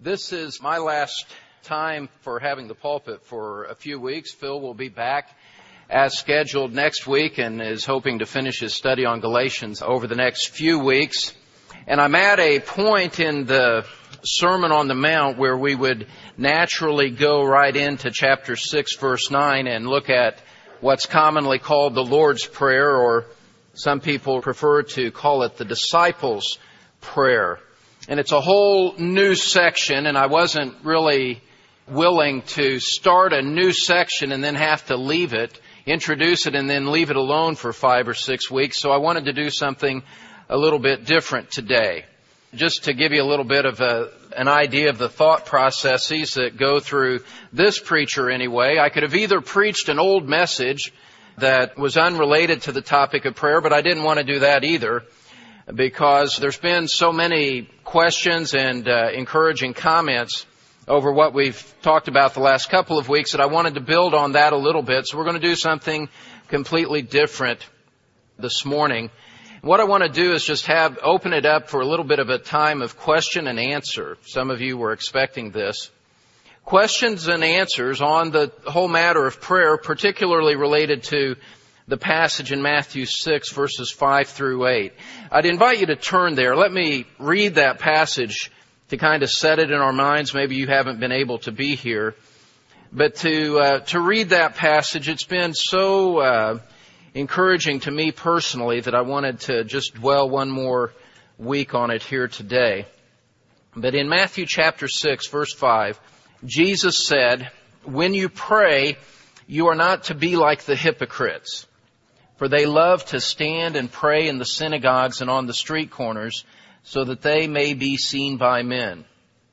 This is my last time for having the pulpit for a few weeks. Phil will be back as scheduled next week and is hoping to finish his study on Galatians over the next few weeks. And I'm at a point in the Sermon on the Mount where we would naturally go right into chapter 6, verse 9 and look at what's commonly called the Lord's Prayer, or some people prefer to call it the Disciples' Prayer. And it's a whole new section, and I wasn't really willing to start a new section and then have to leave it, introduce it, and then leave it alone for 5 or 6 weeks. So I wanted to do something a little bit different today. Just to give you a little bit of an idea of the thought processes that go through this preacher anyway, I could have either preached an old message that was unrelated to the topic of prayer, but I didn't want to do that either, because there's been so many questions and encouraging comments over what we've talked about the last couple of weeks that I wanted to build on that a little bit. So we're going to do something completely different this morning. What I want to do is just open it up for a little bit of a time of question and answer. Some of you were expecting this. Questions and answers on the whole matter of prayer, particularly related to the passage in Matthew 6, verses 5 through 8. I'd invite you to turn there. Let me read that passage to kind of set it in our minds. Maybe you haven't been able to be here. But to read that passage, it's been so encouraging to me personally that I wanted to just dwell one more week on it here today. But in Matthew chapter 6, verse 5, Jesus said, "When you pray, you are not to be like the hypocrites, for they love to stand and pray in the synagogues and on the street corners, so that they may be seen by men.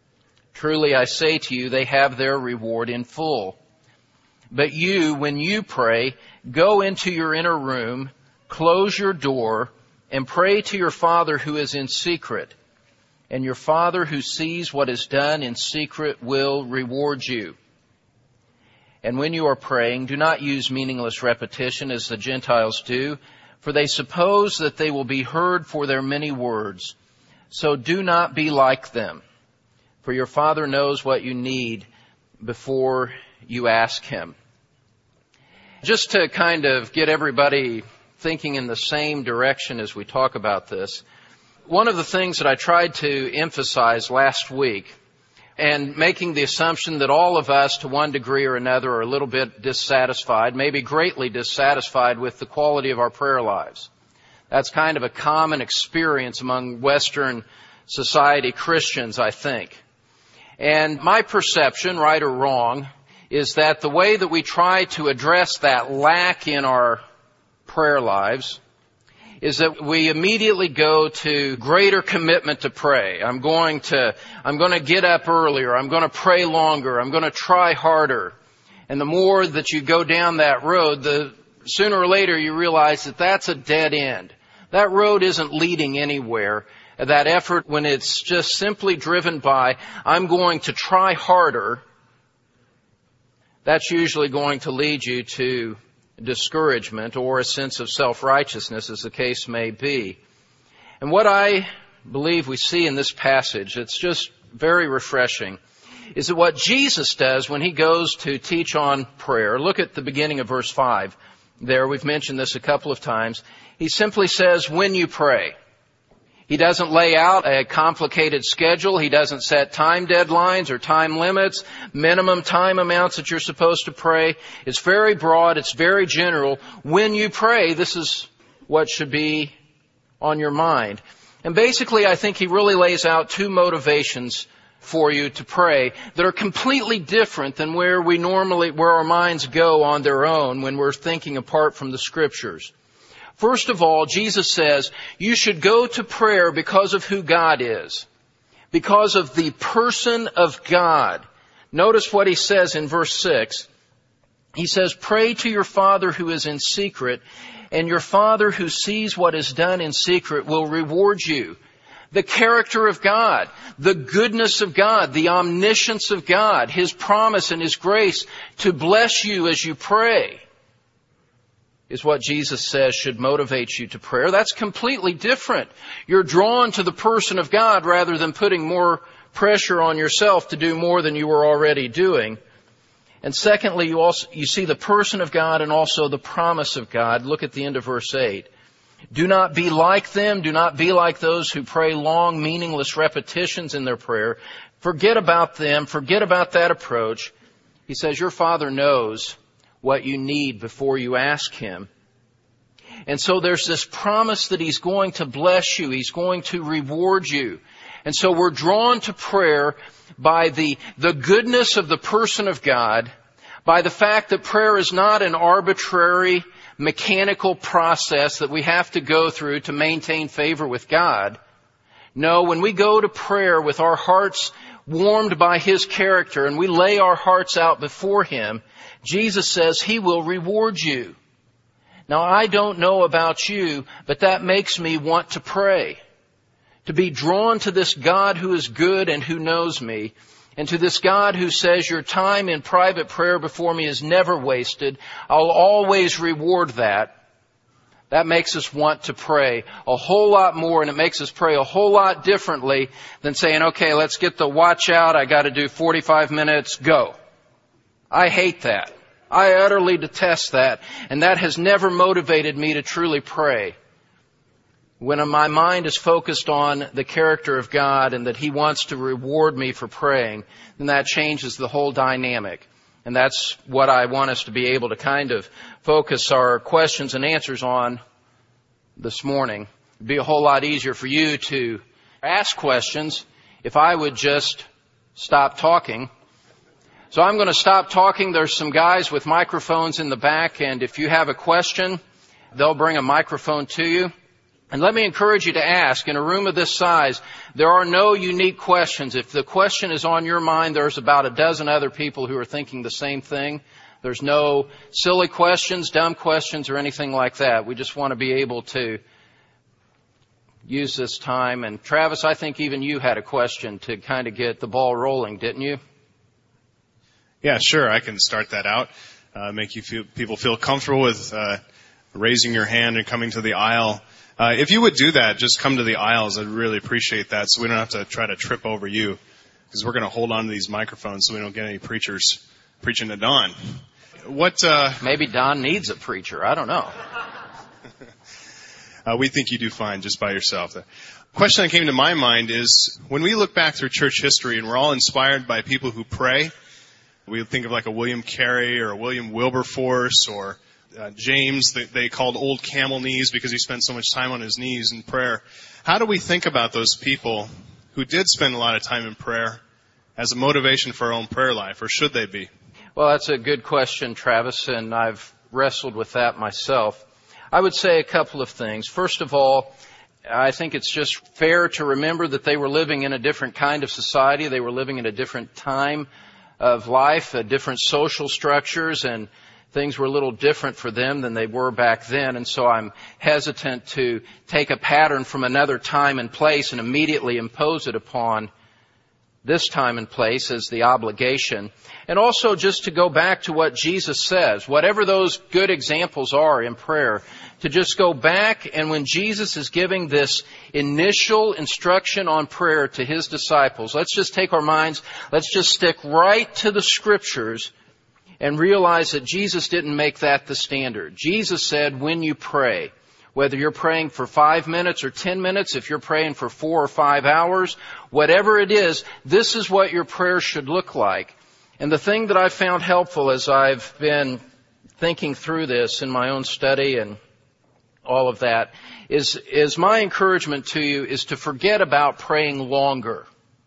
Truly I say to you, they have their reward in full. But you, when you pray, go into your inner room, close your door, and pray to your Father who is in secret. And your Father who sees what is done in secret will reward you. And when you are praying, do not use meaningless repetition as the Gentiles do, for they suppose that they will be heard for their many words. So do not be like them, for your Father knows what you need before you ask Him." Just to kind of get everybody thinking in the same direction as we talk about this, one of the things that I tried to emphasize last week, and making the assumption that all of us, to one degree or another, are a little bit dissatisfied, maybe greatly dissatisfied with the quality of our prayer lives. That's kind of a common experience among Western society Christians, I think. And my perception, right or wrong, is that the way that we try to address that lack in our prayer lives is that we immediately go to greater commitment to pray. I'm going to get up earlier. I'm going to pray longer. I'm going to try harder. And the more that you go down that road, the sooner or later you realize that that's a dead end. That road isn't leading anywhere. That effort, when it's just simply driven by, I'm going to try harder, that's usually going to lead you to discouragement or a sense of self-righteousness, as the case may be. And what I believe we see in this passage, it's just very refreshing, is that what Jesus does when He goes to teach on prayer, look at the beginning of verse 5 there, we've mentioned this a couple of times. He simply says, "When you pray." He doesn't lay out a complicated schedule. He doesn't set time deadlines or time limits, minimum time amounts that you're supposed to pray. It's very broad. It's very general. When you pray, this is what should be on your mind. And basically, I think He really lays out two motivations for you to pray that are completely different than where our minds go on their own when we're thinking apart from the Scriptures. First of all, Jesus says you should go to prayer because of who God is, because of the person of God. Notice what He says in verse 6. He says, "Pray to your Father who is in secret, and your Father who sees what is done in secret will reward you." The character of God, the goodness of God, the omniscience of God, His promise and His grace to bless you as you pray is what Jesus says should motivate you to prayer. That's completely different. You're drawn to the person of God rather than putting more pressure on yourself to do more than you were already doing. And secondly, you see the person of God and also the promise of God. Look at the end of verse 8. Do not be like them. Do not be like those who pray long, meaningless repetitions in their prayer. Forget about them. Forget about that approach. He says, your Father knows what you need before you ask Him. And so there's this promise that He's going to bless you. He's going to reward you. And so we're drawn to prayer by the goodness of the person of God, by the fact that prayer is not an arbitrary, mechanical process that we have to go through to maintain favor with God. No, when we go to prayer with our hearts warmed by His character and we lay our hearts out before Him, Jesus says He will reward you. Now, I don't know about you, but that makes me want to pray. To be drawn to this God who is good and who knows me, and to this God who says your time in private prayer before me is never wasted. I'll always reward that. That makes us want to pray a whole lot more, and it makes us pray a whole lot differently than saying, okay, let's get the watch out. I got to do 45 minutes. Go. I hate that. I utterly detest that, and that has never motivated me to truly pray. When my mind is focused on the character of God and that He wants to reward me for praying, then that changes the whole dynamic. And that's what I want us to be able to kind of focus our questions and answers on this morning. It'd be a whole lot easier for you to ask questions if I would just stop talking. So I'm going to stop talking. There's some guys with microphones in the back, and if you have a question, they'll bring a microphone to you. And let me encourage you to ask. In a room of this size, there are no unique questions. If the question is on your mind, there's about a dozen other people who are thinking the same thing. There's no silly questions, dumb questions, or anything like that. We just want to be able to use this time. And Travis, I think even you had a question to kind of get the ball rolling, didn't you? Yeah, sure. I can start that out. Make people feel comfortable with raising your hand and coming to the aisle. If you would do that, just come to the aisles. I'd really appreciate that, so we don't have to try to trip over you, because we're going to hold on to these microphones so we don't get any preachers preaching to Don. Maybe Don needs a preacher. I don't know. We think you do fine just by yourself. The question that came to my mind is, when we look back through church history and we're all inspired by people who pray, we think of like a William Carey or a William Wilberforce or James, they called old camel knees because he spent so much time on his knees in prayer. How do we think about those people who did spend a lot of time in prayer as a motivation for our own prayer life, or should they be? Well, that's a good question, Travis, and I've wrestled with that myself. I would say a couple of things. First of all, I think it's just fair to remember that they were living in a different kind of society. They were living in a different time of life, different social structures, and things were a little different for them than they were back then. And so I'm hesitant to take a pattern from another time and place and immediately impose it upon this time and place as the obligation. And also just to go back to what Jesus says, whatever those good examples are in prayer, to just go back, and when Jesus is giving this initial instruction on prayer to His disciples, let's just take our minds, let's just stick right to the Scriptures and realize that Jesus didn't make that the standard. Jesus said, when you pray, whether you're praying for 5 minutes or 10 minutes, if you're praying for 4 or 5 hours, whatever it is, this is what your prayer should look like. And the thing that I've found helpful as I've been thinking through this in my own study and all of that is my encouragement to you is to forget about praying longer.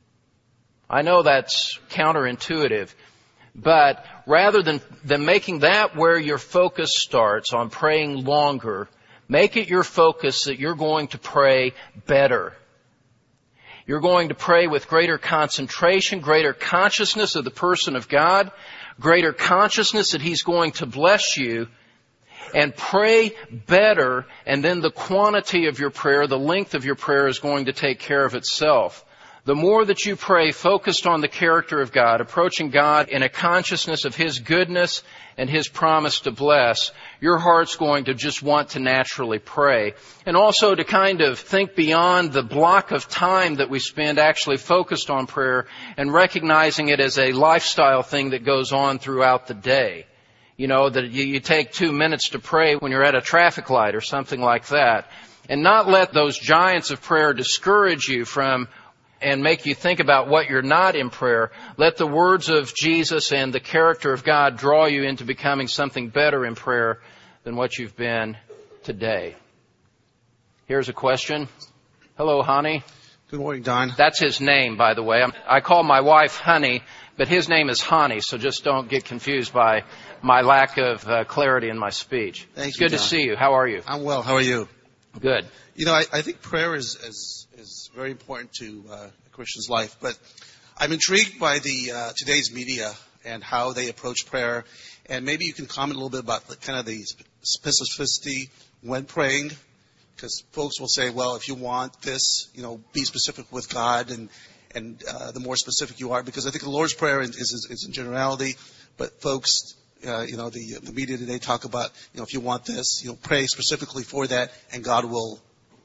I know that's counterintuitive, but rather than making that where your focus starts on praying longer, make it your focus that you're going to pray better. You're going to pray with greater concentration, greater consciousness of the person of God, greater consciousness that He's going to bless you, and pray better, and then the quantity of your prayer, the length of your prayer is going to take care of itself. The more that you pray focused on the character of God, approaching God in a consciousness of His goodness and His promise to bless, your heart's going to just want to naturally pray. And also to kind of think beyond the block of time that we spend actually focused on prayer and recognizing it as a lifestyle thing that goes on throughout the day. You know, that you take 2 minutes to pray when you're at a traffic light or something like that. And not let those giants of prayer discourage you from and make you think about what you're not in prayer. Let the words of Jesus and the character of God draw you into becoming something better in prayer than what you've been today. Here's a question. Hello, Honey. Good morning, Don. That's his name, by the way. I call my wife Honey, but his name is Hani, so just don't get confused by my lack of clarity in my speech. Thank It's you, good to Don. see you. How are you? I'm well. How are you? Good. You know, I think prayer is very important to a Christian's life, but I'm intrigued by the today's media and how they approach prayer, and maybe you can comment a little bit about the specificity when praying, because folks will say, well, if you want this, you know, be specific with God, and the more specific you are, because I think the Lord's Prayer is in generality, but folks, the media today talk about, you know, if you want this, you know, pray specifically for that, and God will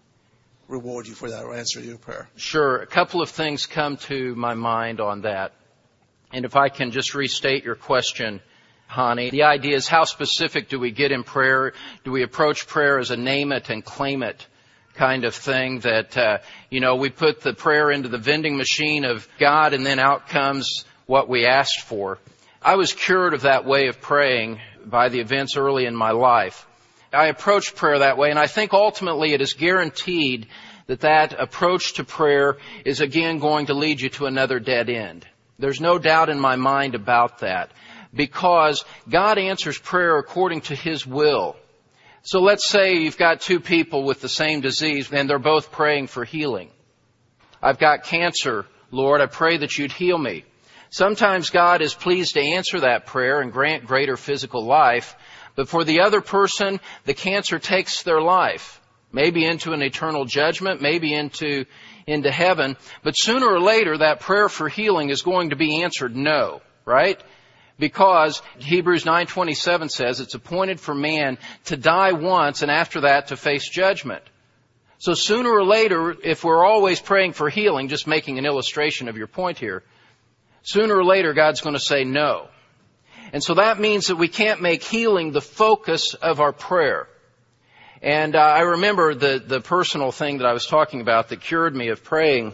reward you for that or answer your prayer. Sure. A couple of things come to my mind on that. And if I can just restate your question, Hani, the idea is how specific do we get in prayer? Do we approach prayer as a name it and claim it kind of thing that, we put the prayer into the vending machine of God and then out comes what we asked for? I was cured of that way of praying by the events early in my life. I approach prayer that way, and I think ultimately it is guaranteed that approach to prayer is again going to lead you to another dead end. There's no doubt in my mind about that, because God answers prayer according to His will. So let's say you've got two people with the same disease, and they're both praying for healing. I've got cancer, Lord, I pray that you'd heal me. Sometimes God is pleased to answer that prayer and grant greater physical life, but for the other person, the cancer takes their life, maybe into an eternal judgment, maybe into heaven. But sooner or later, that prayer for healing is going to be answered no, right? Because Hebrews 9:27 says it's appointed for man to die once and after that to face judgment. So sooner or later, if we're always praying for healing, just making an illustration of your point here, sooner or later God's going to say no. And so that means that we can't make healing the focus of our prayer. And I remember the personal thing that I was talking about that cured me of praying,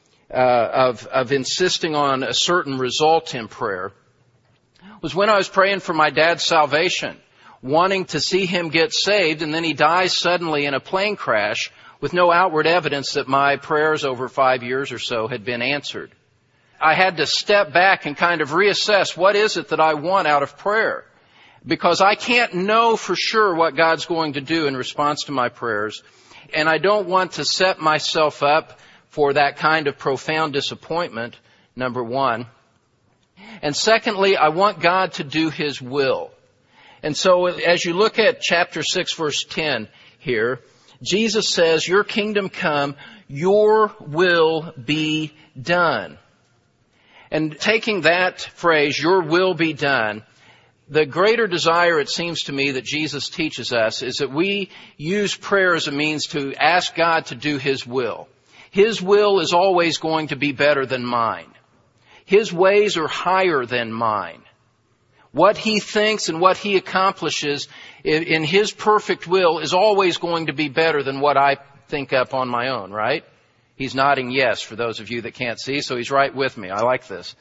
of insisting on a certain result in prayer, was when I was praying for my dad's salvation, wanting to see him get saved, and then he dies suddenly in a plane crash with no outward evidence that my prayers over 5 years or so had been answered. I had to step back and kind of reassess what is it that I want out of prayer. Because I can't know for sure what God's going to do in response to my prayers. And I don't want to set myself up for that kind of profound disappointment, number one. And secondly, I want God to do His will. And so as you look at chapter 6, verse 10 here, Jesus says, your kingdom come, your will be done. And taking that phrase, your will be done, the greater desire, it seems to me, that Jesus teaches us is that we use prayer as a means to ask God to do His will. His will is always going to be better than mine. His ways are higher than mine. What He thinks and what He accomplishes in His perfect will is always going to be better than what I think up on my own, right? He's nodding yes for those of you that can't see, so he's right with me. I like this.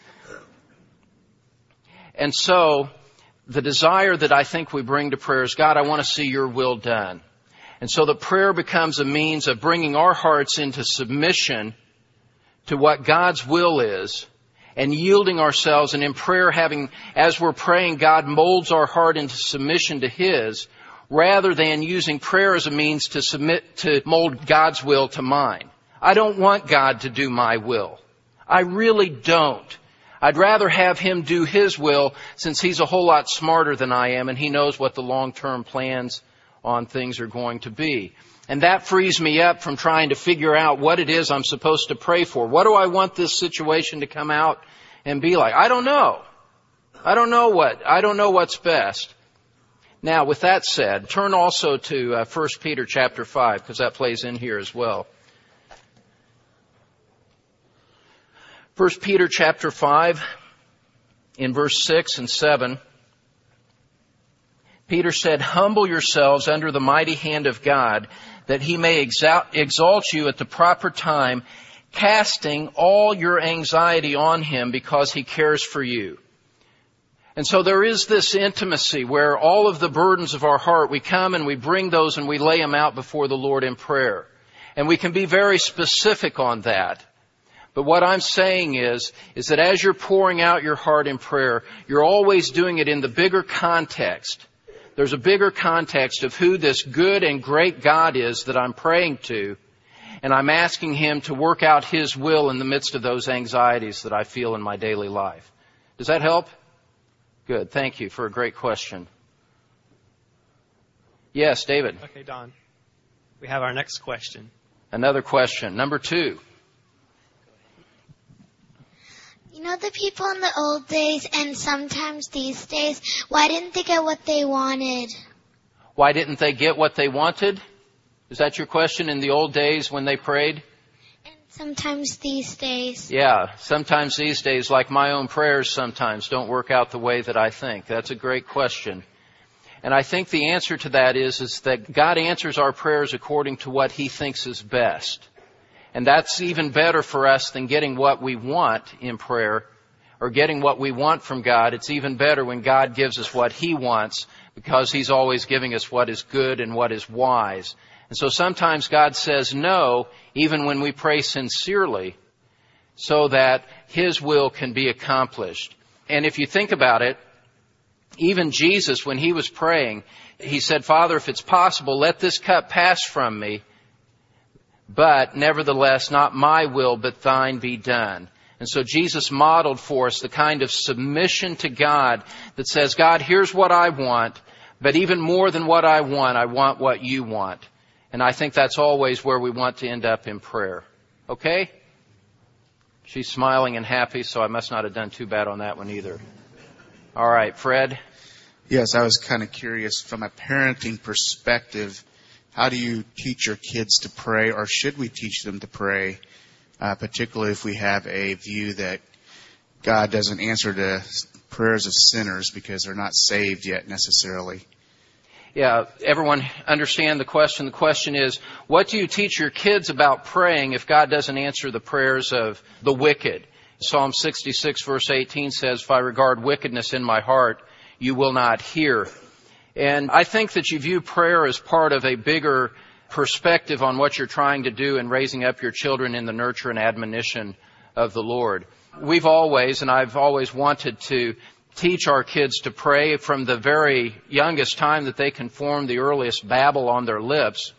And so, the desire that I think we bring to prayer is, God, I want to see your will done. And so the prayer becomes a means of bringing our hearts into submission to what God's will is and yielding ourselves. And in prayer, as we're praying, God molds our heart into submission to His, rather than using prayer as a means to mold God's will to mine. I don't want God to do my will. I really don't. I'd rather have Him do His will, since He's a whole lot smarter than I am and He knows what the long-term plans on things are going to be. And that frees me up from trying to figure out what it is I'm supposed to pray for. What do I want this situation to come out and be like? I don't know. I don't know what's best. Now, with that said, turn also to 1 Peter chapter 5, because that plays in here as well. 1 Peter chapter 5, in verse 6 and 7, Peter said, "Humble yourselves under the mighty hand of God, that he may exalt you at the proper time, casting all your anxiety on him because he cares for you." And so there is this intimacy where all of the burdens of our heart, we come and we bring those and we lay them out before the Lord in prayer. And we can be very specific on that. But what I'm saying is that as you're pouring out your heart in prayer, you're always doing it in the bigger context. There's a bigger context of who this good and great God is that I'm praying to. And I'm asking Him to work out His will in the midst of those anxieties that I feel in my daily life. Does that help? Good. Thank you for a great question. Yes, David. Okay, Don. We have our next question. Another question. Number 2. You know, the people in the old days and sometimes these days, why didn't they get what they wanted? Why didn't they get what they wanted? Is that your question? In the old days when they prayed? And sometimes these days. Yeah, sometimes these days, like my own prayers sometimes don't work out the way that I think. That's a great question. And I think the answer to that is that God answers our prayers according to what He thinks is best. And that's even better for us than getting what we want in prayer or getting what we want from God. It's even better when God gives us what He wants, because He's always giving us what is good and what is wise. And so sometimes God says no, even when we pray sincerely, so that His will can be accomplished. And if you think about it, even Jesus, when He was praying, He said, "Father, if it's possible, let this cup pass from me. But nevertheless, not my will, but thine be done." And so Jesus modeled for us the kind of submission to God that says, "God, here's what I want, but even more than what I want what you want." And I think that's always where we want to end up in prayer. Okay? She's smiling and happy, so I must not have done too bad on that one either. All right, Fred? Yes, I was kind of curious from a parenting perspective. How do you teach your kids to pray, or should we teach them to pray, particularly if we have a view that God doesn't answer the prayers of sinners because they're not saved yet necessarily? Yeah, everyone understand the question. The question is, what do you teach your kids about praying if God doesn't answer the prayers of the wicked? Psalm 66 verse 18 says, "If I regard wickedness in my heart, you will not hear." And I think that you view prayer as part of a bigger perspective on what you're trying to do in raising up your children in the nurture and admonition of the Lord. We've always, and I've always wanted to teach our kids to pray from the very youngest time that they can form the earliest babble on their lips,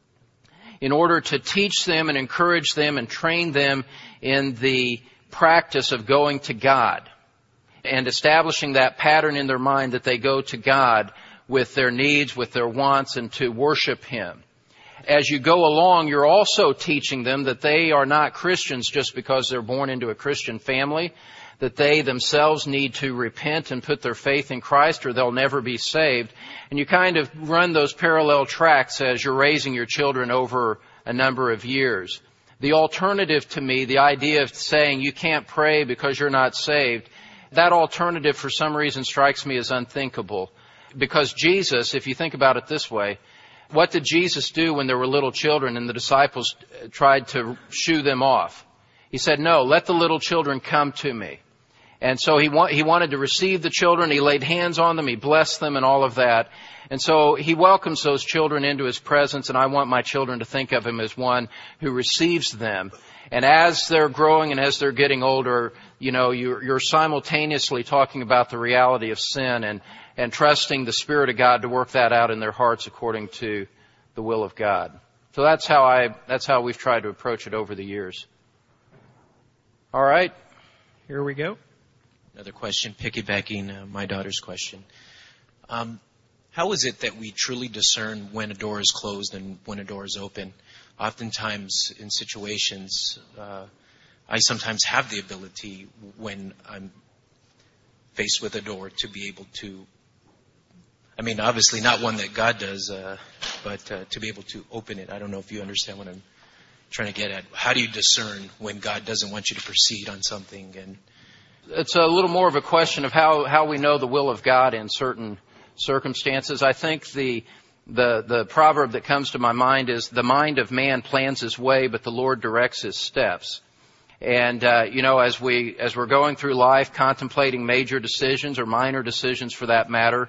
in order to teach them and encourage them and train them in the practice of going to God and establishing that pattern in their mind that they go to God with their needs, with their wants, and to worship Him. As you go along, you're also teaching them that they are not Christians just because they're born into a Christian family, that they themselves need to repent and put their faith in Christ or they'll never be saved. And you kind of run those parallel tracks as you're raising your children over a number of years. The alternative to me, the idea of saying you can't pray because you're not saved, that alternative for some reason strikes me as unthinkable. Because Jesus, if you think about it this way, what did Jesus do when there were little children and the disciples tried to shoo them off? He said, "No, let the little children come to me." And so he wanted to receive the children. He laid hands on them. He blessed them and all of that. And so He welcomes those children into His presence, and I want my children to think of Him as one who receives them. And as they're growing and as they're getting older, you know, you're simultaneously talking about the reality of sin and trusting the Spirit of God to work that out in their hearts according to the will of God. So that's how we've tried to approach it over the years. All right. Here we go. Another question, piggybacking my daughter's question. How is it that we truly discern when a door is closed and when a door is open? Oftentimes in situations, I sometimes have the ability when I'm faced with a door to be able to, I mean, obviously not one that God does, but to be able to open it. I don't know if you understand what I'm trying to get at. How do you discern when God doesn't want you to proceed on something? And it's a little more of a question of how we know the will of God in certain circumstances. I think the proverb that comes to my mind is, the mind of man plans his way, but the Lord directs his steps. And, as we're going through life, contemplating major decisions or minor decisions for that matter,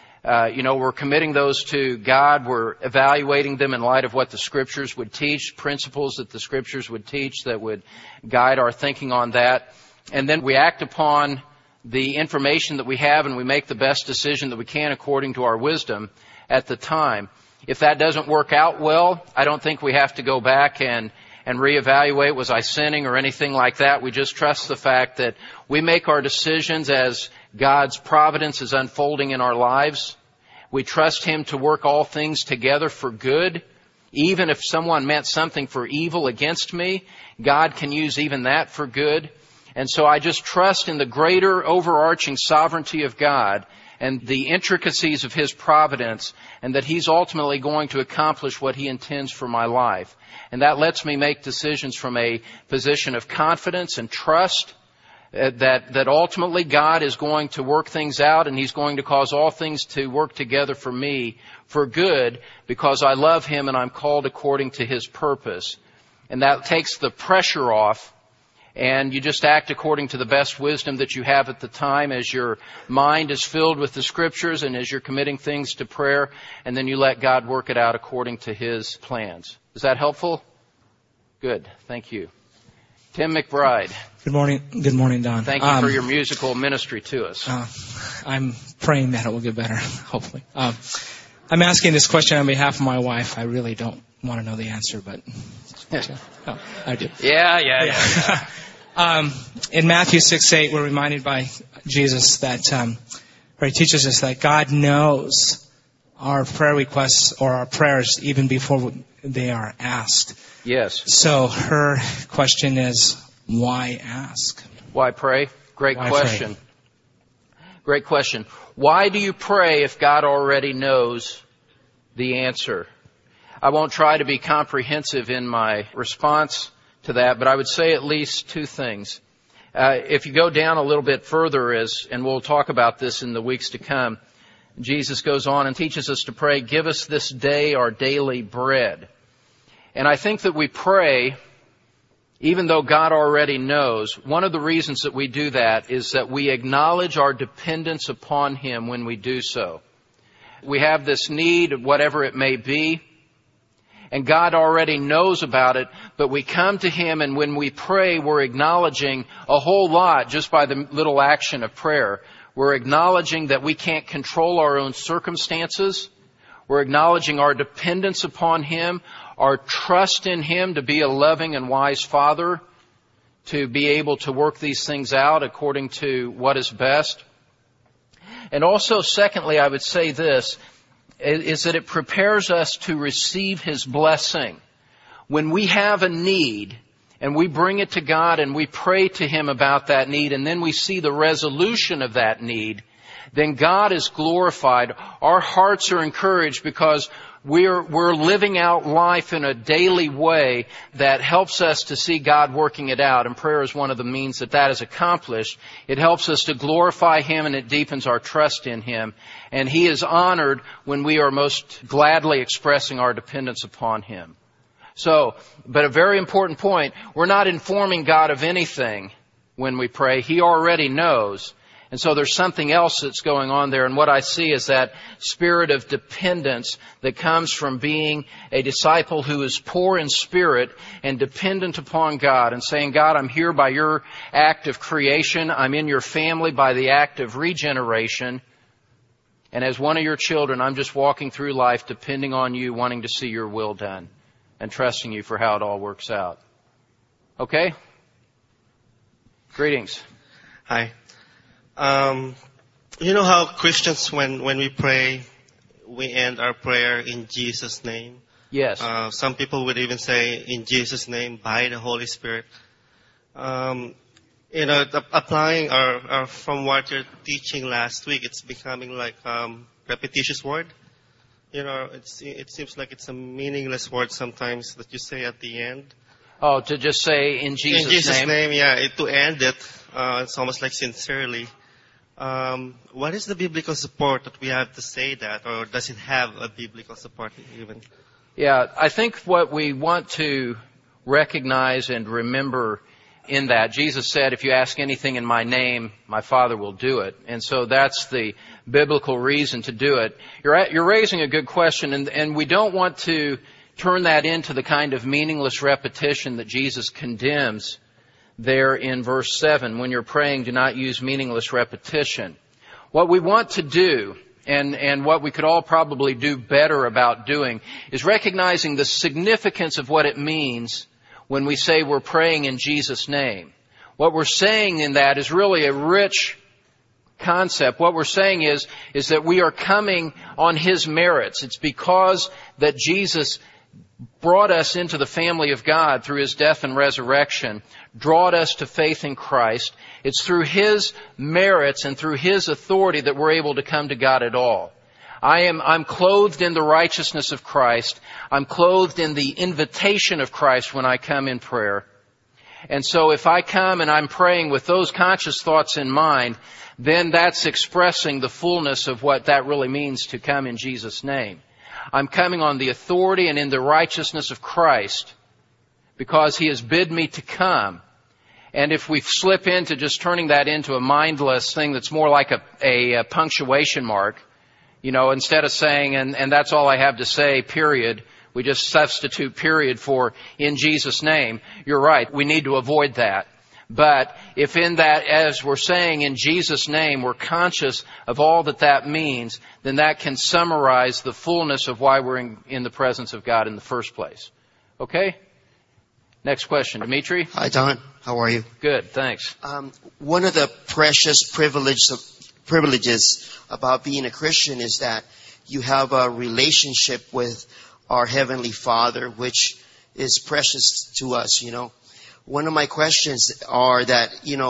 we're committing those to God. We're evaluating them in light of what the Scriptures would teach, principles that the Scriptures would teach that would guide our thinking on that. And then we act upon the information that we have, and we make the best decision that we can according to our wisdom at the time. If that doesn't work out well, I don't think we have to go back and reevaluate, was I sinning or anything like that. We just trust the fact that we make our decisions as God's providence is unfolding in our lives. We trust Him to work all things together for good. Even if someone meant something for evil against me, God can use even that for good. And so I just trust in the greater overarching sovereignty of God and the intricacies of His providence, and that He's ultimately going to accomplish what He intends for my life. And that lets me make decisions from a position of confidence and trust that ultimately God is going to work things out, and He's going to cause all things to work together for me for good, because I love Him and I'm called according to His purpose. And that takes the pressure off, and you just act according to the best wisdom that you have at the time as your mind is filled with the Scriptures and as you're committing things to prayer, and then you let God work it out according to His plans. Is that helpful? Good. Thank you. Tim McBride. Good morning. Good morning, Don. Thank you for your musical ministry to us. I'm praying that it will get better, hopefully. I'm asking this question on behalf of my wife. I really don't want to know the answer, but oh, I do. Yeah. In Matthew 6:8, we're reminded by Jesus that, where He teaches us that God knows our prayer requests or our prayers even before they are asked. Yes. So her question is, why ask? Why pray? Great Why question. Pray? Great question. Why do you pray if God already knows the answer? I won't try to be comprehensive in my response to that, but I would say at least two things. If you go down a little bit further, and we'll talk about this in the weeks to come, Jesus goes on and teaches us to pray, give us this day our daily bread. And I think that we pray, even though God already knows. One of the reasons that we do that is that we acknowledge our dependence upon Him when we do so. We have this need, whatever it may be, and God already knows about it, but we come to Him, and when we pray, we're acknowledging a whole lot just by the little action of prayer. We're acknowledging that we can't control our own circumstances. We're acknowledging our dependence upon Him, our trust in Him to be a loving and wise Father, to be able to work these things out according to what is best. And also, secondly, I would say this, is that it prepares us to receive His blessing. When we have a need, and we bring it to God and we pray to Him about that need, and then we see the resolution of that need, then God is glorified. Our hearts are encouraged because we're living out life in a daily way that helps us to see God working it out. And prayer is one of the means that is accomplished. It helps us to glorify Him, and it deepens our trust in Him. And He is honored when we are most gladly expressing our dependence upon Him. So, but a very important point, we're not informing God of anything when we pray. He already knows. And so there's something else that's going on there. And what I see is that spirit of dependence that comes from being a disciple who is poor in spirit and dependent upon God, and saying, God, I'm here by your act of creation. I'm in your family by the act of regeneration. And as one of your children, I'm just walking through life depending on you, wanting to see your will done, and trusting you for how it all works out. Okay? Greetings. Hi. You know how Christians, when we pray, we end our prayer in Jesus' name. Yes. Some people would even say in Jesus' name by the Holy Spirit. Applying from what you're teaching last week, it's becoming like repetitious word. It seems like it's a meaningless word sometimes that you say at the end. Oh, to just say in Jesus' name? In Jesus' name, yeah. To end it, it's almost like sincerely. What is the biblical support that we have to say that, or does it have a biblical support even? Yeah, I think what we want to recognize and remember in that, Jesus said, if you ask anything in my name, my Father will do it. And so that's the biblical reason to do it. You're raising a good question, and we don't want to turn that into the kind of meaningless repetition that Jesus condemns there in verse 7. When you're praying, do not use meaningless repetition. What we want to do, and what we could all probably do better about doing, is recognizing the significance of what it means when we say we're praying in Jesus' name. What we're saying in that is really a rich concept. What we're saying is that we are coming on His merits. It's because that Jesus brought us into the family of God through His death and resurrection, brought us to faith in Christ. It's through His merits and through His authority that we're able to come to God at all. I'm clothed in the righteousness of Christ. I'm clothed in the invitation of Christ when I come in prayer. And so if I come and I'm praying with those conscious thoughts in mind, then that's expressing the fullness of what that really means to come in Jesus' name. I'm coming on the authority and in the righteousness of Christ because He has bid me to come. And if we slip into just turning that into a mindless thing that's more like a punctuation mark, instead of saying, and that's all I have to say, period, we just substitute period for in Jesus' name, you're right, we need to avoid that. But if in that, as we're saying in Jesus' name, we're conscious of all that means, then that can summarize the fullness of why we're in the presence of God in the first place. Okay? Next question. Dimitri? Hi, Don. How are you? Good, thanks. One of the precious privileges about being a Christian is that you have a relationship with our Heavenly Father, which is precious to us, One of my questions are that,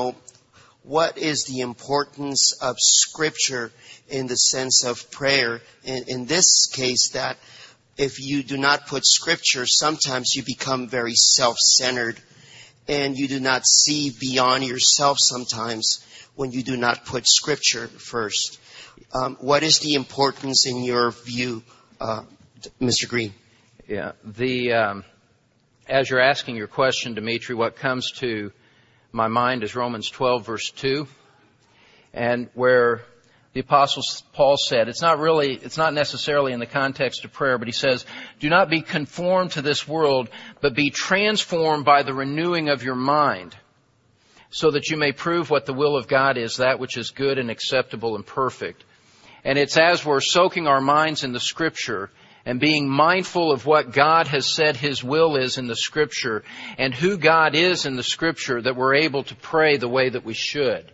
what is the importance of Scripture in the sense of prayer? In this case, that if you do not put Scripture, sometimes you become very self-centered and you do not see beyond yourself sometimes when you do not put Scripture first. What is the importance in your view, Mr. Green? Yeah, as you're asking your question, Dimitri, what comes to my mind is Romans 12, verse 2, and where the Apostle Paul said, it's not necessarily in the context of prayer, but he says, do not be conformed to this world, but be transformed by the renewing of your mind, so that you may prove what the will of God is, that which is good and acceptable and perfect. And it's as we're soaking our minds in the Scripture and being mindful of what God has said His will is in the Scripture and who God is in the Scripture that we're able to pray the way that we should.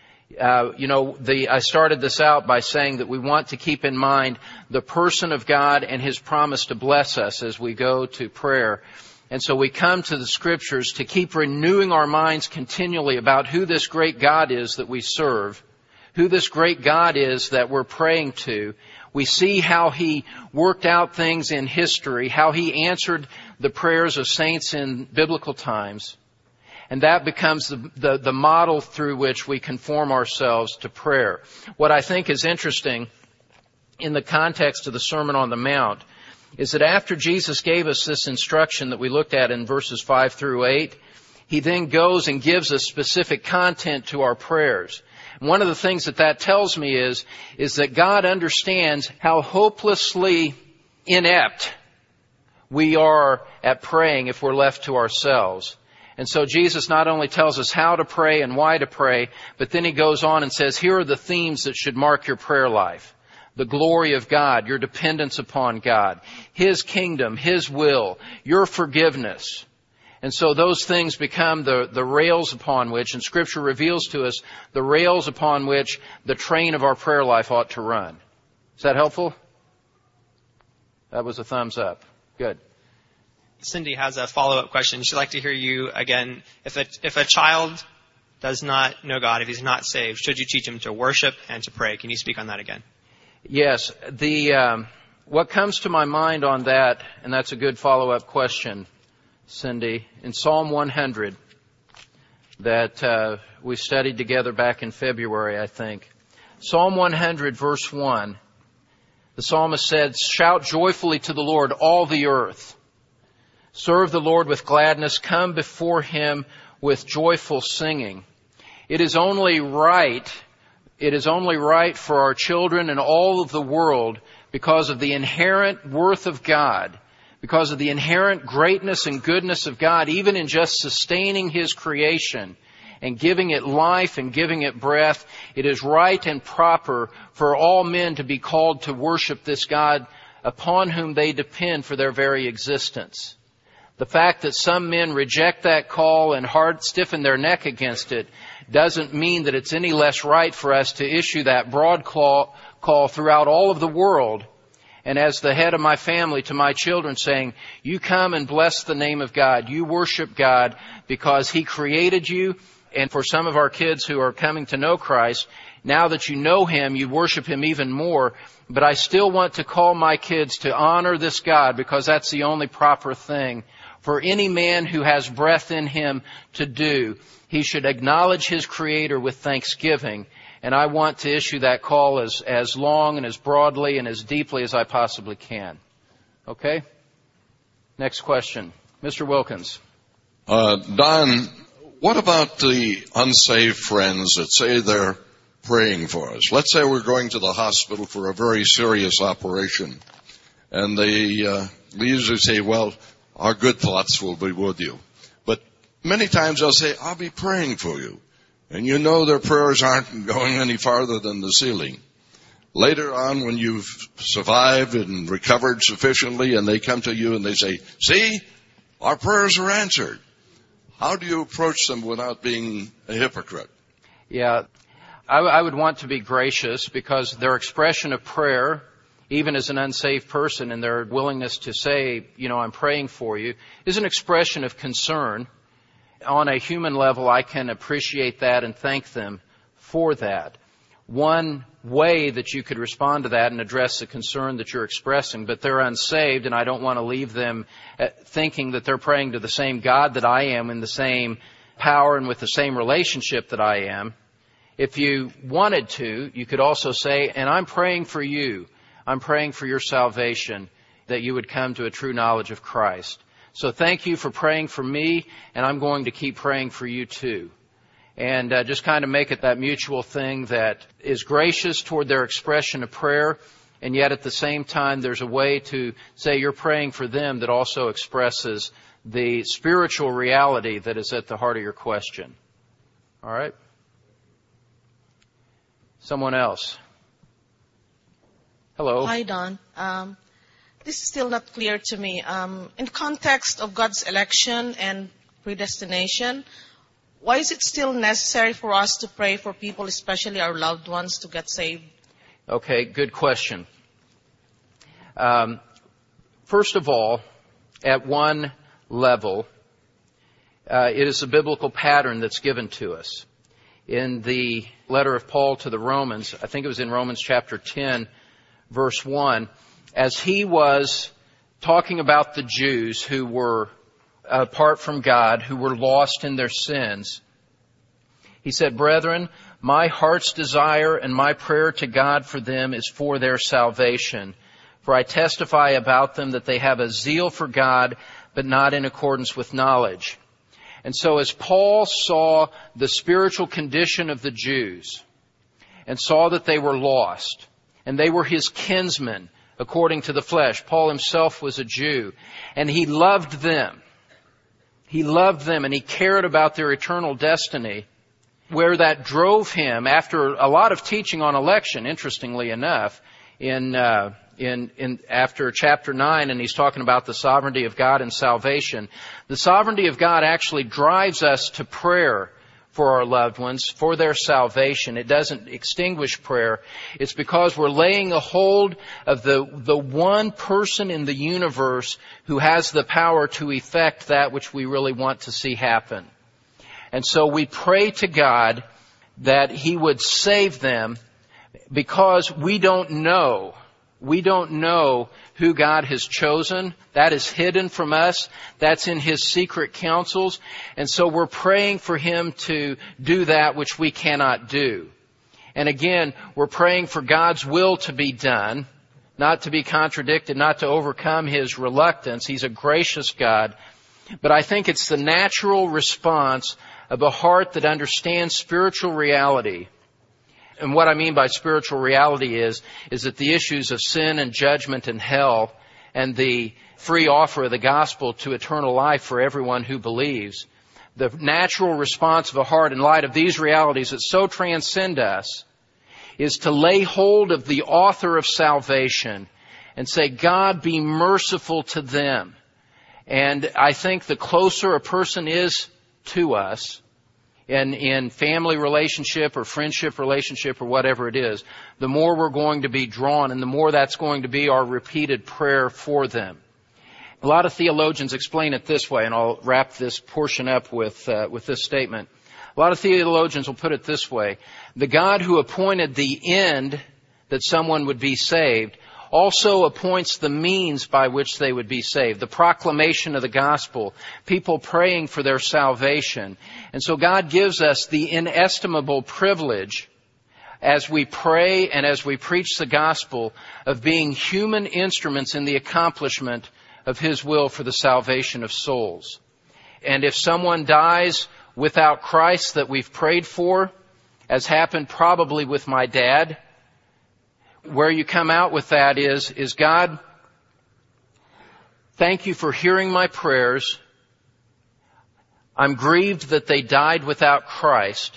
I started this out by saying that we want to keep in mind the person of God and His promise to bless us as we go to prayer. And so we come to the Scriptures to keep renewing our minds continually about who this great God is that we serve, who this great God is that we're praying to. We see how He worked out things in history, how He answered the prayers of saints in biblical times. And that becomes the model through which we conform ourselves to prayer. What I think is interesting in the context of the Sermon on the Mount is that after Jesus gave us this instruction that we looked at in verses 5 through 8, He then goes and gives us specific content to our prayers. And one of the things that tells me is that God understands how hopelessly inept we are at praying if we're left to ourselves. And so Jesus not only tells us how to pray and why to pray, but then He goes on and says, here are the themes that should mark your prayer life. The glory of God, your dependence upon God, His kingdom, His will, your forgiveness. And so those things become the rails upon which, and Scripture reveals to us, the rails upon which the train of our prayer life ought to run. Is that helpful? That was a thumbs up. Good. Cindy has a follow-up question. She'd like to hear you again. If a child does not know God, if he's not saved, should you teach him to worship and to pray? Can you speak on that again? Yes. What comes to my mind on that, and that's a good follow-up question, Cindy, in Psalm 100 that we studied together back in February, I think. Psalm 100, verse 1, the psalmist said, "Shout joyfully to the Lord, all the earth. Serve the Lord with gladness. Come before Him with joyful singing." It is only right for our children and all of the world, because of the inherent worth of God, because of the inherent greatness and goodness of God, even in just sustaining His creation and giving it life and giving it breath, it is right and proper for all men to be called to worship this God upon whom they depend for their very existence. The fact that some men reject that call and stiffen their neck against it doesn't mean that it's any less right for us to issue that broad call throughout all of the world. And as the head of my family, to my children, saying, you come and bless the name of God. You worship God because He created you. And for some of our kids who are coming to know Christ, now that you know Him, you worship Him even more. But I still want to call my kids to honor this God, because that's the only proper thing for any man who has breath in him to do. He should acknowledge his Creator with thanksgiving. And I want to issue that call as long and as broadly and as deeply as I possibly can. Okay? Next question. Mr. Wilkins. Don, what about the unsaved friends that say they're praying for us? Let's say we're going to the hospital for a very serious operation, and they usually say, well, our good thoughts will be with you. But many times they'll say, I'll be praying for you. And you know their prayers aren't going any farther than the ceiling. Later on, when you've survived and recovered sufficiently, and they come to you and they say, see, our prayers are answered. How do you approach them without being a hypocrite? Yeah, I would want to be gracious, because their expression of prayer, even as an unsaved person, and their willingness to say, I'm praying for you, is an expression of concern. On a human level, I can appreciate that and thank them for that. One way that you could respond to that and address the concern that you're expressing, but they're unsaved, and I don't want to leave them thinking that they're praying to the same God that I am, in the same power and with the same relationship that I am. If you wanted to, you could also say, and I'm praying for you. I'm praying for your salvation, that you would come to a true knowledge of Christ. So thank you for praying for me, and I'm going to keep praying for you too. And just kind of make it that mutual thing that is gracious toward their expression of prayer, and yet at the same time there's a way to say you're praying for them that also expresses the spiritual reality that is at the heart of your question. All right? Someone else. Hello. Hi, Don. This is still not clear to me. In the context of God's election and predestination, why is it still necessary for us to pray for people, especially our loved ones, to get saved? Okay, good question. First of all, at one level, it is a biblical pattern that's given to us. In the letter of Paul to the Romans, I think it was in Romans chapter 10, verse 1, as he was talking about the Jews who were apart from God, who were lost in their sins, he said, brethren, my heart's desire and my prayer to God for them is for their salvation. For I testify about them that they have a zeal for God, but not in accordance with knowledge. And so as Paul saw the spiritual condition of the Jews and saw that they were lost, and they were his kinsmen according to the flesh, Paul himself was a Jew, and he loved them. He loved them, and he cared about their eternal destiny, where that drove him, after a lot of teaching on election, interestingly enough, after chapter 9, and he's talking about the sovereignty of God and salvation. The sovereignty of God actually drives us to prayer for our loved ones, for their salvation. It doesn't extinguish prayer. It's because we're laying a hold of the one person in the universe who has the power to effect that which we really want to see happen. And so we pray to God that He would save them, because we don't know who God has chosen. That is hidden from us. That's in His secret counsels. And so we're praying for Him to do that which we cannot do. And again, we're praying for God's will to be done, not to be contradicted, not to overcome His reluctance. He's a gracious God. But I think it's the natural response of a heart that understands spiritual reality. And what I mean by spiritual reality is that the issues of sin and judgment and hell and the free offer of the gospel to eternal life for everyone who believes, the natural response of a heart in light of these realities that so transcend us is to lay hold of the author of salvation and say, God, be merciful to them. And I think the closer a person is to us, in family relationship or friendship relationship or whatever it is, the more we're going to be drawn, and the more that's going to be our repeated prayer for them. A lot of theologians explain it this way, and I'll wrap this portion up with this statement. A lot of theologians will put it this way: the God who appointed the end that someone would be saved also appoints the means by which they would be saved. The proclamation of the gospel, people praying for their salvation. And so God gives us the inestimable privilege, as we pray and as we preach the gospel, of being human instruments in the accomplishment of His will for the salvation of souls. And if someone dies without Christ that we've prayed for, as happened probably with my dad, where you come out with that is God, thank you for hearing my prayers. I'm grieved that they died without Christ,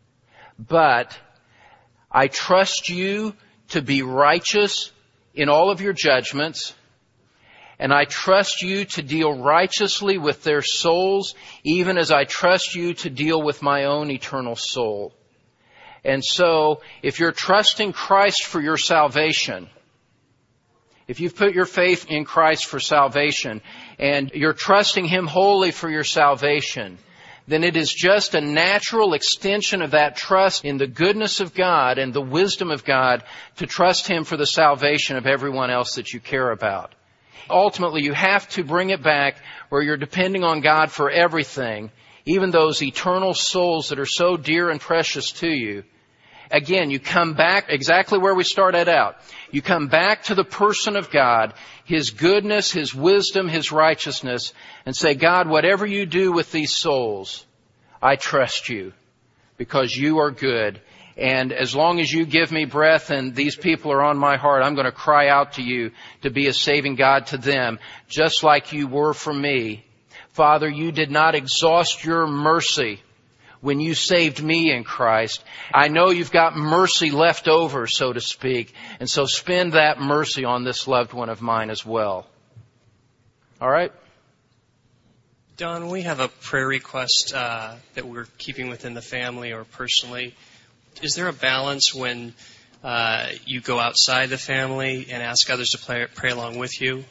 but I trust you to be righteous in all of your judgments, and I trust you to deal righteously with their souls, even as I trust you to deal with my own eternal soul. And so, if you're trusting Christ for your salvation, if you've put your faith in Christ for salvation, and you're trusting Him wholly for your salvation, then it is just a natural extension of that trust in the goodness of God and the wisdom of God to trust Him for the salvation of everyone else that you care about. Ultimately, you have to bring it back where you're depending on God for everything, even those eternal souls that are so dear and precious to you. Again, you come back exactly where we started out. You come back to the person of God, His goodness, His wisdom, His righteousness, and say, God, whatever you do with these souls, I trust you because you are good. And as long as you give me breath and these people are on my heart, I'm going to cry out to you to be a saving God to them, just like you were for me. Father, you did not exhaust your mercy when you saved me in Christ. I know you've got mercy left over, so to speak, and so spend that mercy on this loved one of mine as well. All right? Don, we have a prayer request that we're keeping within the family or personally. Is there a balance when you go outside the family and ask others to pray along with you?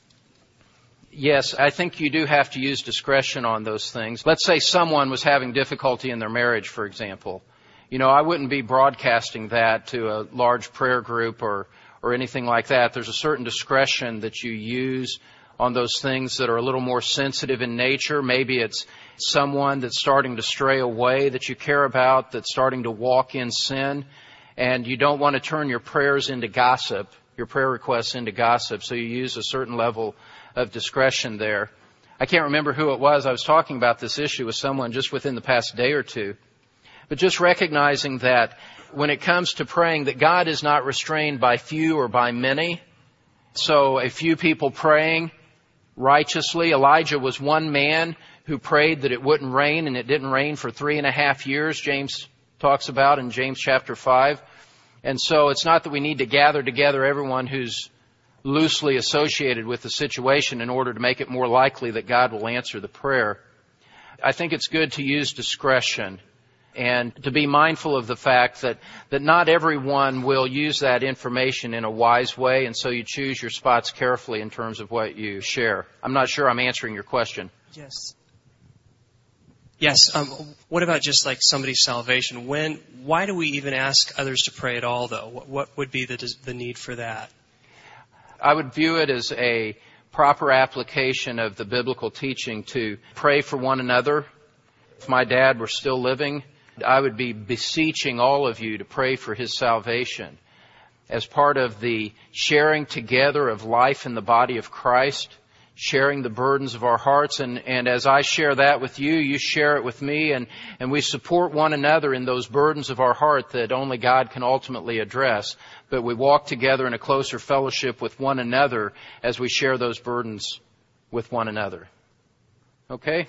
Yes, I think you do have to use discretion on those things. Let's say someone was having difficulty in their marriage, for example. I wouldn't be broadcasting that to a large prayer group or anything like that. There's a certain discretion that you use on those things that are a little more sensitive in nature. Maybe it's someone that's starting to stray away that you care about, that's starting to walk in sin, and you don't want to turn your prayers into gossip, your prayer requests into gossip, so you use a certain level of discretion there. I can't remember who it was. I was talking about this issue with someone just within the past day or two. But just recognizing that when it comes to praying, that God is not restrained by few or by many. So a few people praying righteously. Elijah was one man who prayed that it wouldn't rain, and it didn't rain for 3.5 years, James talks about in James chapter 5. And so it's not that we need to gather together everyone who's loosely associated with the situation in order to make it more likely that God will answer the prayer. I think it's good to use discretion and to be mindful of the fact that not everyone will use that information in a wise way, and so you choose your spots carefully in terms of what you share. I'm not sure I'm answering your question. Yes. Yes. What about just like somebody's salvation? Why do we even ask others to pray at all, though? What would be the need for that? I would view it as a proper application of the biblical teaching to pray for one another. If my dad were still living, I would be beseeching all of you to pray for his salvation as part of the sharing together of life in the body of Christ, sharing the burdens of our hearts. And as I share that with you, you share it with me, and we support one another in those burdens of our heart that only God can ultimately address. But we walk together in a closer fellowship with one another as we share those burdens with one another. Okay?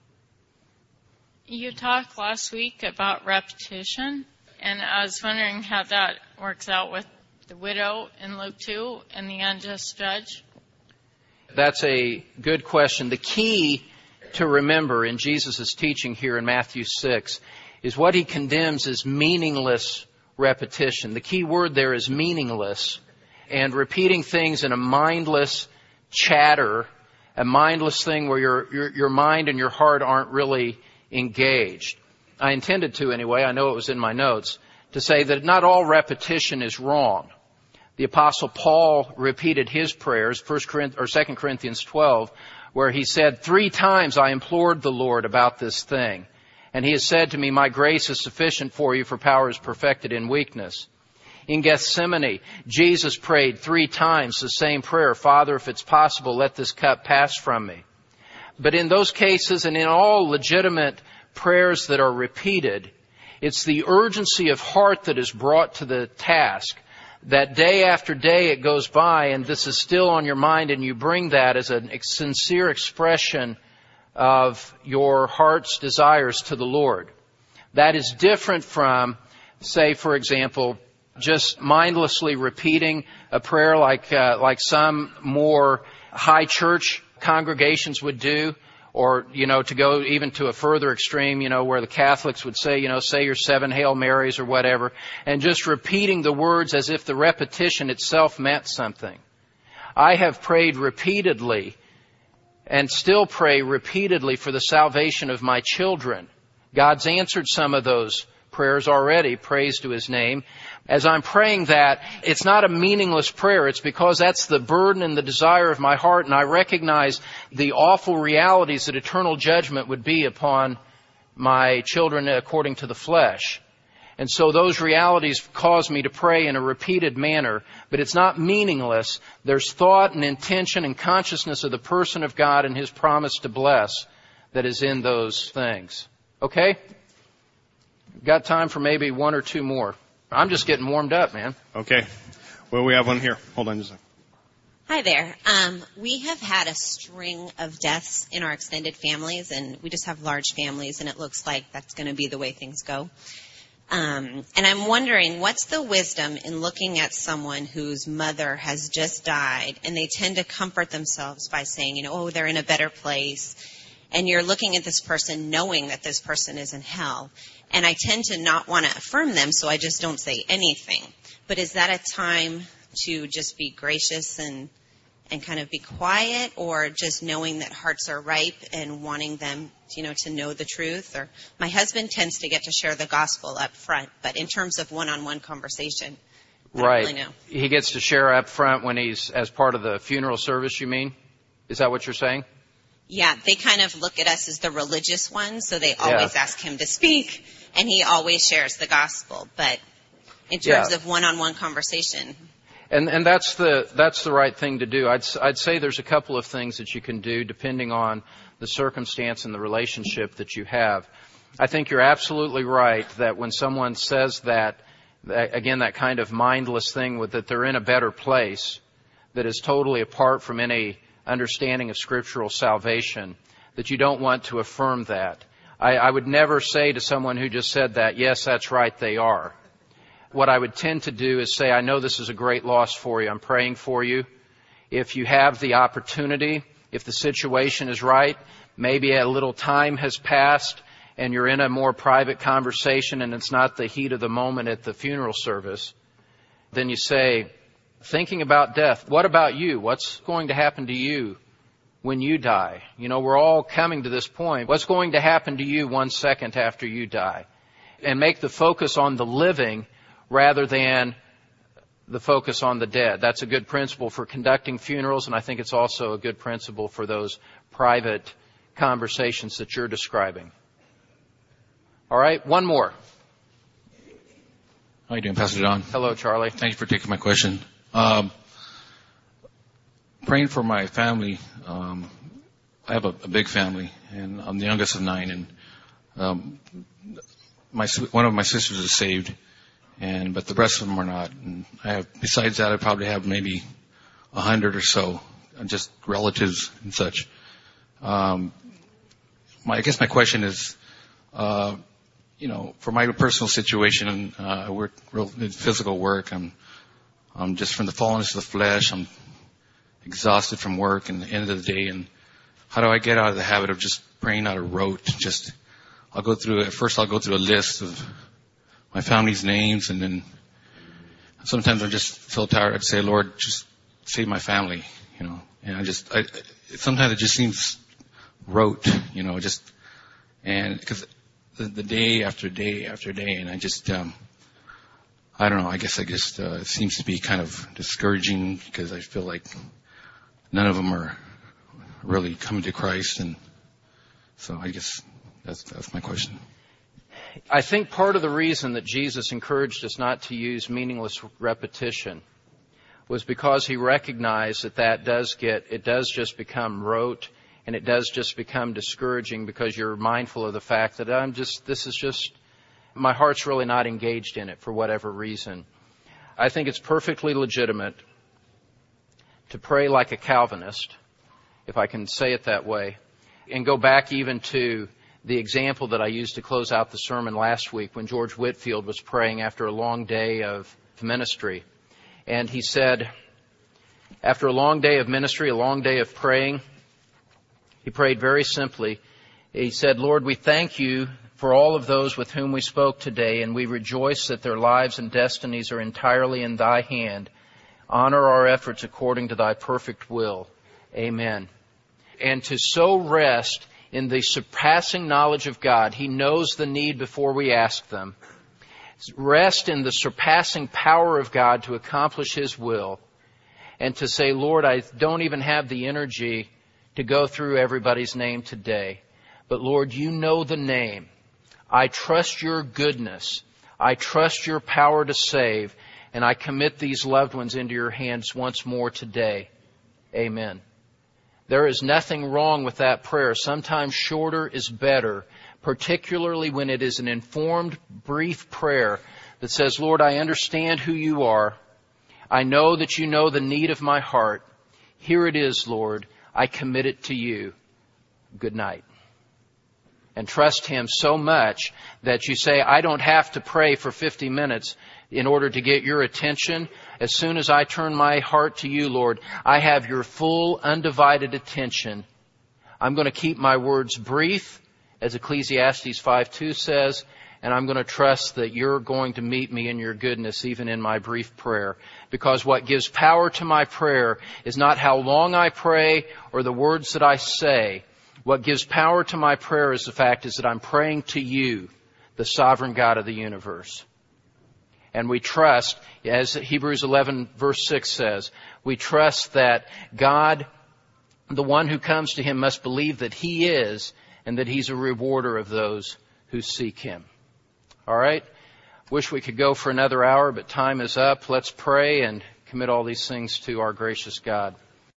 You talked last week about repetition, and I was wondering how that works out with the widow in Luke 2 and the unjust judge. That's a good question. The key to remember in Jesus' teaching here in Matthew 6 is what he condemns as meaningless repetition. The key word there is meaningless, and repeating things in a mindless chatter, a mindless thing where your mind and your heart aren't really engaged. I intended to anyway, I know it was in my notes, to say that not all repetition is wrong. The Apostle Paul repeated his prayers, 2 Corinthians 12, where he said, 3 times I implored the Lord about this thing. And he has said to me, my grace is sufficient for you, for power is perfected in weakness. In Gethsemane, Jesus prayed 3 times the same prayer, Father, if it's possible, let this cup pass from me. But in those cases, and in all legitimate prayers that are repeated, it's the urgency of heart that is brought to the task. That day after day it goes by and this is still on your mind, and you bring that as a sincere expression of your heart's desires to the Lord. That is different from, say, for example, just mindlessly repeating a prayer like some more high church congregations would do, or, to go even to a further extreme, where the Catholics would say, say your 7 Hail Marys or whatever, and just repeating the words as if the repetition itself meant something. I have prayed repeatedly and still pray repeatedly for the salvation of my children. God's answered some of those prayers already, praise to His name. As I'm praying that, it's not a meaningless prayer. It's because that's the burden and the desire of my heart, and I recognize the awful realities that eternal judgment would be upon my children according to the flesh. And so those realities cause me to pray in a repeated manner, but it's not meaningless. There's thought and intention and consciousness of the person of God and His promise to bless that is in those things. Okay? Got time for maybe 1 or 2 more. I'm just getting warmed up, man. Okay. Well, we have one here. Hold on just a second. Hi there. We have had a string of deaths in our extended families, and we just have large families, and it looks like that's going to be the way things go. And I'm wondering, what's the wisdom in looking at someone whose mother has just died, and they tend to comfort themselves by saying, oh, they're in a better place. And you're looking at this person knowing that this person is in hell. And I tend to not want to affirm them, so I just don't say anything. But is that a time to just be gracious and kind of be quiet, or just knowing that hearts are ripe and wanting them, to know the truth? Or my husband tends to get to share the gospel up front, but in terms of one-on-one conversation, I don't really know. He gets to share up front when he's as part of the funeral service, you mean? Is that what you're saying? Yeah, they kind of look at us as the religious ones, so they always ask him to speak, and he always shares the gospel. But in terms of one-on-one conversation. And that's the right thing to do. I'd say there's a couple of things that you can do depending on the circumstance and the relationship that you have. I think you're absolutely right that when someone says that again, that kind of mindless thing that they're in a better place, that is totally apart from any understanding of scriptural salvation, that you don't want to affirm that. I would never say to someone who just said that, yes, that's right, they are. What I would tend to do is say, I know this is a great loss for you. I'm praying for you. If you have the opportunity, if the situation is right, maybe a little time has passed and you're in a more private conversation and it's not the heat of the moment at the funeral service, then you say, thinking about death, what about you? What's going to happen to you when you die? You know, we're all coming to this point. What's going to happen to you 1 second after you die? And make the focus on the living rather than the focus on the dead. That's a good principle for conducting funerals, and I think it's also a good principle for those private conversations that you're describing. All right, one more. How are you doing, Pastor Don? Hello, Charlie. Thank you for taking my question. Praying for my family. I have a big family, and I'm the youngest of 9, and one of my sisters is saved, but the rest of them are not. And besides that, I probably have maybe 100 or so, just relatives and such. I guess my question is, for my personal situation, I work in physical work. I'm just from the fallenness of the flesh. I'm exhausted from work and the end of the day. And how do I get out of the habit of just praying out of rote? I'll go through a list of my family's names, and then sometimes I just feel tired. I'd say, Lord, just save my family, and sometimes it just seems rote, and because the day after day after day, and I don't know, I guess it seems to be kind of discouraging because I feel like none of them are really coming to Christ, and so I guess that's my question. I think part of the reason that Jesus encouraged us not to use meaningless repetition was because he recognized that does just become rote, and it does just become discouraging because you're mindful of the fact that my heart's really not engaged in it for whatever reason. I think it's perfectly legitimate to pray like a Calvinist, if I can say it that way, and go back even to the example that I used to close out the sermon last week when George Whitefield was praying after a long day of ministry. And he said, after a long day of ministry, a long day of praying, he prayed very simply. He said, Lord, we thank you for all of those with whom we spoke today, and we rejoice that their lives and destinies are entirely in thy hand. Honor our efforts according to thy perfect will. Amen. And to so rest in the surpassing knowledge of God, he knows the need before we ask them. Rest in the surpassing power of God to accomplish his will. And to say, Lord, I don't even have the energy to go through everybody's name today. But Lord, you know the name. I trust your goodness. I trust your power to save. And I commit these loved ones into your hands once more today. Amen. There is nothing wrong with that prayer. Sometimes shorter is better, particularly when it is an informed, brief prayer that says, Lord, I understand who you are. I know that you know the need of my heart. Here it is, Lord. I commit it to you. Good night. And trust him so much that you say, I don't have to pray for 50 minutes in order to get your attention. As soon as I turn my heart to you, Lord, I have your full, undivided attention. I'm going to keep my words brief, as Ecclesiastes 5:2 says, and I'm going to trust that you're going to meet me in your goodness, even in my brief prayer. Because what gives power to my prayer is not how long I pray or the words that I say. What gives power to my prayer is the fact is that I'm praying to you, the sovereign God of the universe. And we trust, as Hebrews 11 verse 6 says, we trust that God, the one who comes to him, must believe that he is and that he's a rewarder of those who seek him. All right? Wish we could go for another hour, but time is up. Let's pray and commit all these things to our gracious God.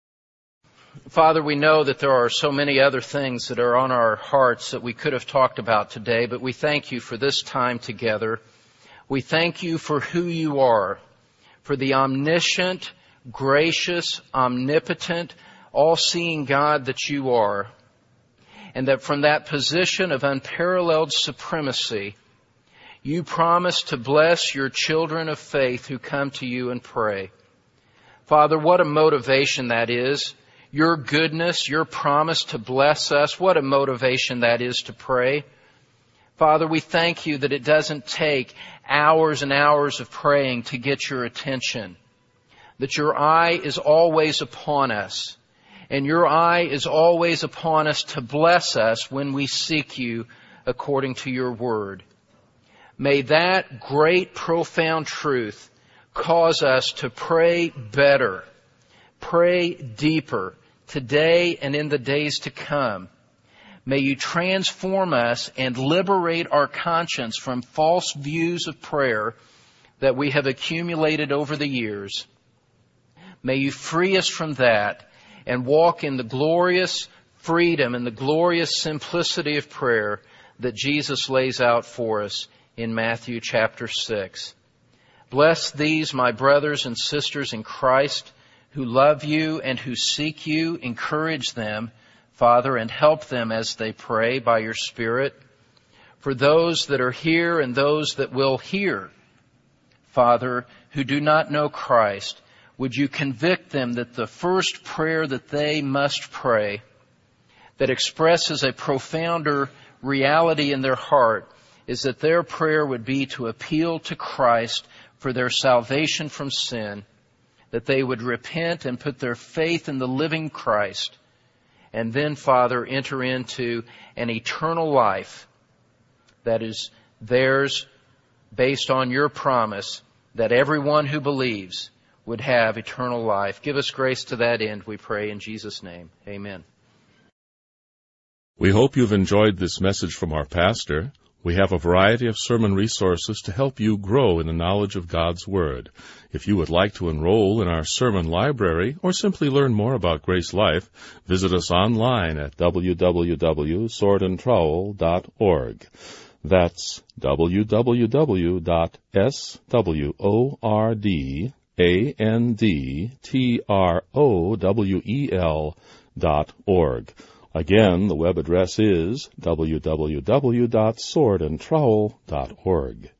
Father, we know that there are so many other things that are on our hearts that we could have talked about today, but we thank you for this time together. We thank you for who you are, for the omniscient, gracious, omnipotent, all-seeing God that you are, and that from that position of unparalleled supremacy, you promise to bless your children of faith who come to you and pray. Father, what a motivation that is. Your goodness, your promise to bless us, what a motivation that is to pray. Father, we thank you that it doesn't take hours and hours of praying to get your attention, that your eye is always upon us, and your eye is always upon us to bless us when we seek you according to your word. May that great, profound truth cause us to pray better, pray deeper today and in the days to come. May you transform us and liberate our conscience from false views of prayer that we have accumulated over the years. May you free us from that and walk in the glorious freedom and the glorious simplicity of prayer that Jesus lays out for us in Matthew chapter 6. Bless these, my brothers and sisters in Christ, who love you and who seek you. Encourage them, Father, and help them as they pray by your Spirit. For those that are here and those that will hear, Father, who do not know Christ, would you convict them that the first prayer that they must pray, that expresses a profounder reality in their heart, is that their prayer would be to appeal to Christ for their salvation from sin, that they would repent and put their faith in the living Christ, and then, Father, enter into an eternal life that is theirs based on your promise that everyone who believes would have eternal life. Give us grace to that end, we pray in Jesus' name. Amen. We hope you've enjoyed this message from our pastor. We have a variety of sermon resources to help you grow in the knowledge of God's Word. If you would like to enroll in our sermon library or simply learn more about Grace Life, visit us online at www.swordandtrowel.org. That's www.swordandtrowel.org. Again, the web address is www.swordandtrowel.org.